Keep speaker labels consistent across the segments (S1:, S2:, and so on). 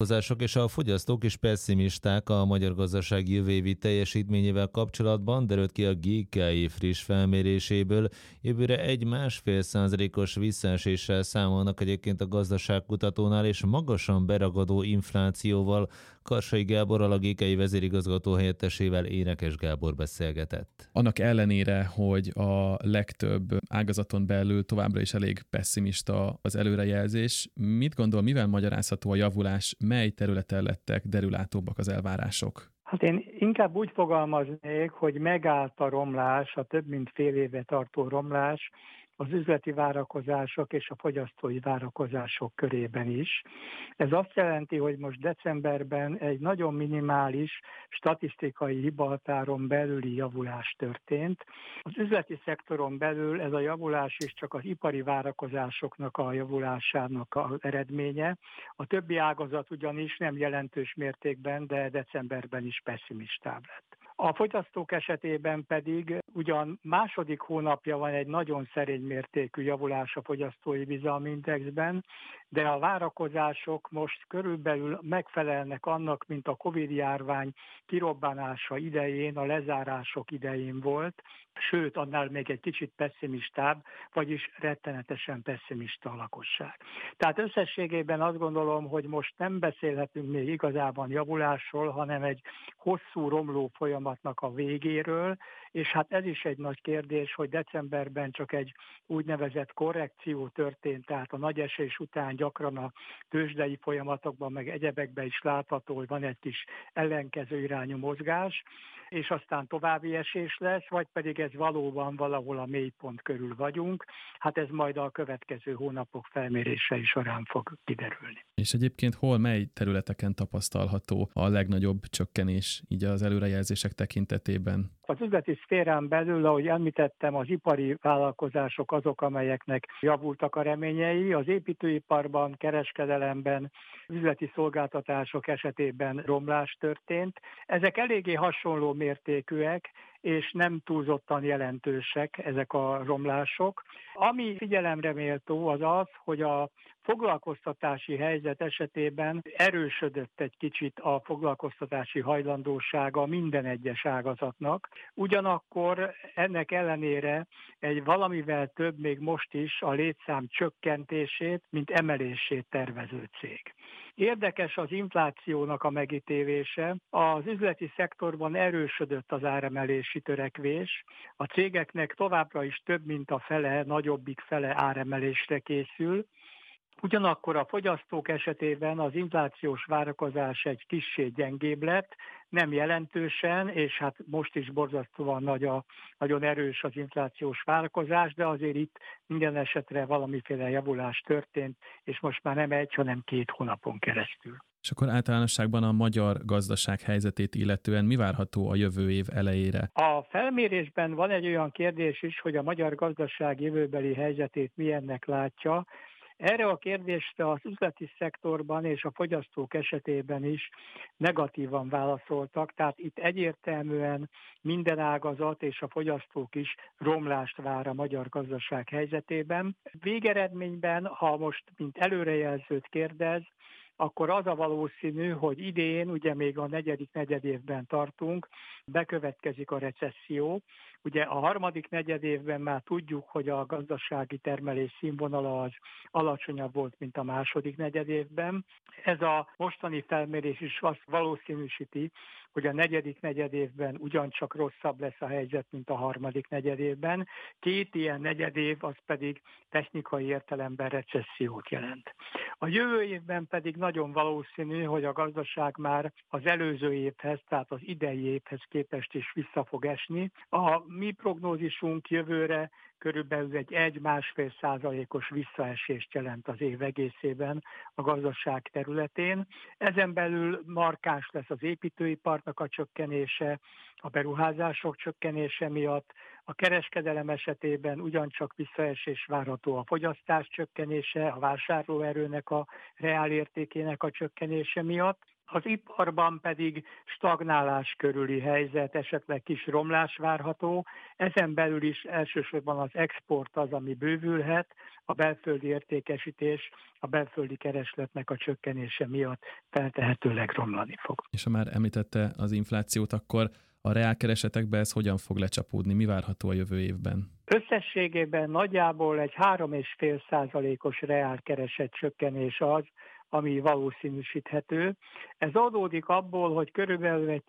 S1: Vállalkozások és a fogyasztók is pessimisták a magyar gazdaság jövő évi teljesítményével kapcsolatban, derült ki a GKI friss felméréséből. Jövőre 1,5%-os visszaeséssel számolnak egyébként a gazdaságkutatónál, és magasan beragadó inflációval. Karsai Gáborral, a GKI vezérigazgató helyettesével Énekes Gábor beszélgetett.
S2: Annak ellenére, hogy a legtöbb ágazaton belül továbbra is elég pessimista az előrejelzés, mit gondol, mivel magyarázható a javulás, mely területen lettek derülátóbbak az elvárások?
S3: Hát én inkább úgy fogalmaznék, hogy megállt a romlás, a több mint fél éve tartó romlás az üzleti várakozások és a fogyasztói várakozások körében is. Ez azt jelenti, hogy most decemberben egy nagyon minimális statisztikai hibahatáron belüli javulás történt. Az üzleti szektoron belül ez a javulás is csak az ipari várakozásoknak a javulásának az eredménye. A többi ágazat ugyanis nem jelentős mértékben, de decemberben is pessimistább lett. A fogyasztók esetében pedig ugyan második hónapja van egy nagyon szerény mértékű javulás a fogyasztói bizalmi indexben, de a várakozások most körülbelül megfelelnek annak, mint a Covid-járvány kirobbanása idején, a lezárások idején volt, sőt, annál még egy kicsit pessimistább, vagyis rettenetesen pessimista a lakosság. Tehát összességében azt gondolom, hogy most nem beszélhetünk még igazában javulásról, hanem egy hosszú romló folyamatnak a végéről, és hát ez is egy nagy kérdés, hogy decemberben csak egy úgynevezett korrekció történt, tehát a nagy esés után gyakran a tőzsdei folyamatokban, meg egyebekben is látható, hogy van egy kis ellenkező irányú mozgás, és aztán további esés lesz, vagy pedig ez valóban valahol a mélypont körül vagyunk. Hát ez majd a következő hónapok felmérései során fog kiderülni.
S2: És egyébként mely területeken tapasztalható a legnagyobb csökkenés így az előrejelzések tekintetében?
S3: Az üzleti szférán belül, ahogy említettem, az ipari vállalkozások azok, amelyeknek javultak a reményei. Az építőiparban, kereskedelemben, üzleti szolgáltatások esetében romlás történt. Ezek eléggé hasonló mértékűek, és nem túlzottan jelentősek ezek a romlások. Ami figyelemre méltó az az, hogy a foglalkoztatási helyzet esetében erősödött egy kicsit a foglalkoztatási hajlandósága minden egyes ágazatnak. Ugyanakkor ennek ellenére egy valamivel több még most is a létszám csökkentését, mint emelését tervező cég. Érdekes az inflációnak a megítélése. Az üzleti szektorban erősödött az áremelési törekvés. A cégeknek továbbra is több mint a fele, nagyobbik fele áremelésre készül. Ugyanakkor a fogyasztók esetében az inflációs várakozás egy kissé gyengébb lett, nem jelentősen, és hát most is borzasztóan nagyon erős az inflációs várakozás, de azért itt minden esetre valamiféle javulás történt, és most már nem egy, hanem 2 hónapon keresztül.
S2: És akkor általánosságban a magyar gazdaság helyzetét illetően mi várható a jövő év elejére?
S3: A felmérésben van egy olyan kérdés is, hogy a magyar gazdaság jövőbeli helyzetét milyennek látja. Erre a kérdésre az üzleti szektorban és a fogyasztók esetében is negatívan válaszoltak, tehát itt egyértelműen minden ágazat és a fogyasztók is romlást vár a magyar gazdaság helyzetében. Végeredményben, ha most mint előrejelzőt kérdez, akkor az a valószínű, hogy idén, ugye még a negyedik negyedévben tartunk, bekövetkezik a recesszió. Ugye a harmadik negyedévben már tudjuk, hogy a gazdasági termelés színvonala az alacsonyabb volt, mint a második negyedévben. Ez a mostani felmérés is azt valószínűsíti, hogy a negyedik negyedévben ugyancsak rosszabb lesz a helyzet, mint a harmadik negyedévben. 2 ilyen negyedév az pedig technikai értelemben recessziót jelent. A jövő évben pedig nagyon valószínű, hogy a gazdaság már az előző évhez, tehát az idei évhez képest is vissza fog esni. A mi prognózisunk jövőre körülbelül egy 1-1,5%-os visszaesést jelent az év egészében a gazdaság területén. Ezen belül markáns lesz az építőiparnak a csökkenése, a beruházások csökkenése miatt, A kereskedelem esetében ugyancsak visszaesés várható a fogyasztás csökkenése, a vásárlóerőnek a reálértékének a csökkenése miatt. Az iparban pedig stagnálás körüli helyzet, esetleg kis romlás várható. Ezen belül is elsősorban az export az, ami bővülhet, a belföldi értékesítés, a belföldi keresletnek a csökkenése miatt feltehetőleg romlani fog.
S2: És ha már említette az inflációt, akkor a reálkeresetekbe ez hogyan fog lecsapódni? Mi várható a jövő évben?
S3: Összességében nagyjából egy 3,5%-os reálkereset csökkenés az, ami valószínűsíthető. Ez adódik abból, hogy körülbelül egy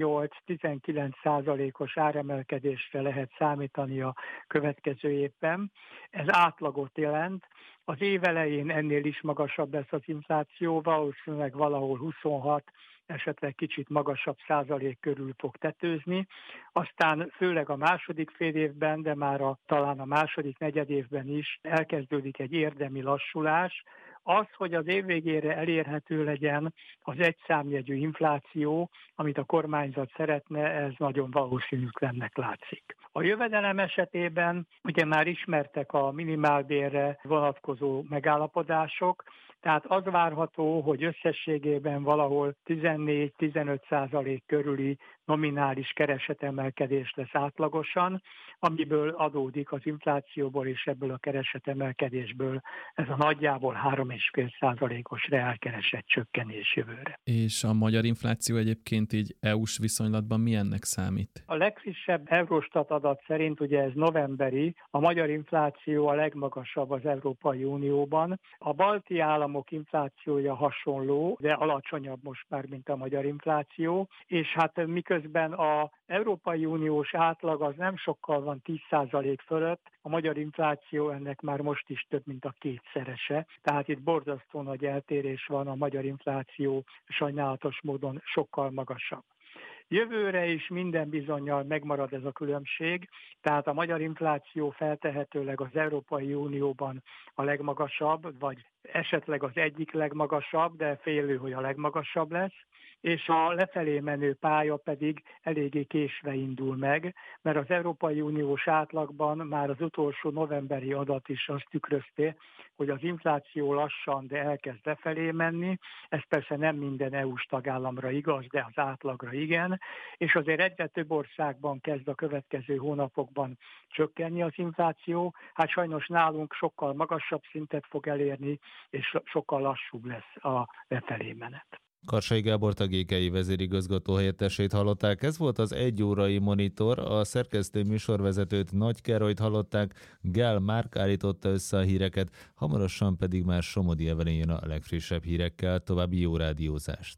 S3: 18-19%-os áremelkedésre lehet számítani a következő évben. Ez átlagot jelent. Az év elején ennél is magasabb lesz az infláció, valószínűleg valahol 26, esetleg kicsit magasabb százalék körül fog tetőzni. Aztán főleg a második fél évben, de már talán a második negyedévben is elkezdődik egy érdemi lassulás. Az, hogy az év végére elérhető legyen az egyszámjegyű infláció, amit a kormányzat szeretne, ez nagyon valószínűtlennek látszik. A jövedelem esetében ugye már ismertek a minimálbérre vonatkozó megállapodások, tehát az várható, hogy összességében valahol 14-15% körüli nominális keresetemelkedés lesz átlagosan, amiből adódik az inflációból és ebből a keresetemelkedésből ez a nagyjából 3,5%-os reálkereset csökkenés jövőre.
S2: És a magyar infláció egyébként így EU-s viszonylatban milyennek számít?
S3: A legfrissebb Eurostat adat szerint, ugye ez novemberi, a magyar infláció a legmagasabb az Európai Unióban. A balti államok inflációja hasonló, de alacsonyabb most már, mint a magyar infláció, és hát miközben az Európai Uniós átlag az nem sokkal van 10% fölött, a magyar infláció ennek már most is több, mint a kétszerese. Tehát itt borzasztó nagy eltérés van, a magyar infláció sajnálatos módon sokkal magasabb. Jövőre is minden bizonnyal megmarad ez a különbség, tehát a magyar infláció feltehetőleg az Európai Unióban a legmagasabb, vagy esetleg az egyik legmagasabb, de félő, hogy a legmagasabb lesz, és a lefelé menő pálya pedig eléggé késve indul meg, mert az Európai Uniós átlagban már az utolsó novemberi adat is azt tükrözte, hogy az infláció lassan, de elkezd lefelé menni. Ez persze nem minden EU-s tagállamra igaz, de az átlagra igen, és azért egyre több országban kezd a következő hónapokban csökkenni az infláció. Hát sajnos nálunk sokkal magasabb szintet fog elérni, és sokkal lassúbb lesz a lefelé menet.
S1: Karsai Gábort, a GKI vezérigazgató helyettesét hallották. Ez volt az egyórai monitor, a szerkesztő műsorvezetőt Nagy Károlyt hallották, Gál Márk állította össze a híreket, hamarosan pedig már Somodi Evelyn jön a legfrissebb hírekkel. További jó rádiózást!